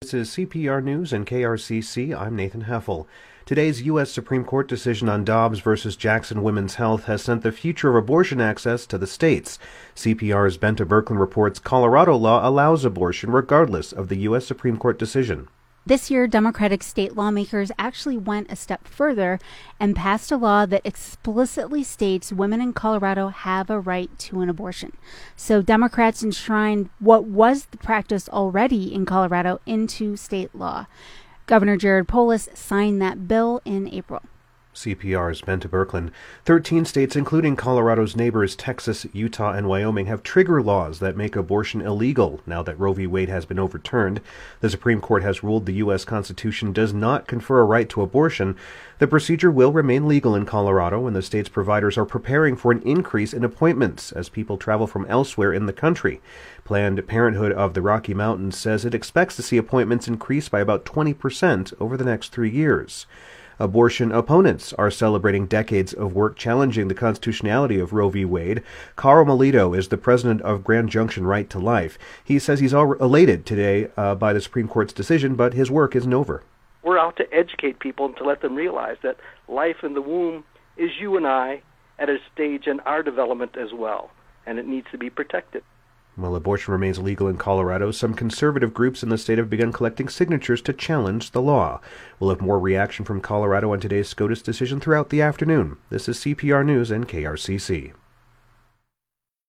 This is CPR News and KRCC. I'm Nathan Heffel. Today's U.S. Supreme Court decision on Dobbs versus Jackson Women's Health has sent the future of abortion access to the states. CPR's Benta Berkland reports Colorado law allows abortion regardless of the U.S. Supreme Court decision. This year, Democratic state lawmakers actually went a step further and passed a law that explicitly states women in Colorado have a right to an abortion. So Democrats enshrined what was the practice already in Colorado into state law. Governor Jared Polis signed that bill in April. CPR's Benta Berkland. 13 states, including Colorado's neighbors Texas, Utah, and Wyoming, have trigger laws that make abortion illegal now that Roe v. Wade has been overturned. The Supreme Court has ruled the U.S. Constitution does not confer a right to abortion. The procedure will remain legal in Colorado, and the state's providers are preparing for an increase in appointments as people travel from elsewhere in the country. Planned Parenthood of the Rocky Mountains says it expects to see appointments increase by about 20% over the next 3 years. Abortion opponents are celebrating decades of work challenging the constitutionality of Roe v. Wade. Carl Melito is the president of Grand Junction Right to Life. He says he's all elated today by the Supreme Court's decision, but his work isn't over. We're out to educate people and to let them realize that life in the womb is you and I at a stage in our development as well, and it needs to be protected. While abortion remains legal in Colorado, some conservative groups in the state have begun collecting signatures to challenge the law. We'll have more reaction from Colorado on today's SCOTUS decision throughout the afternoon. This is CPR News and KRCC.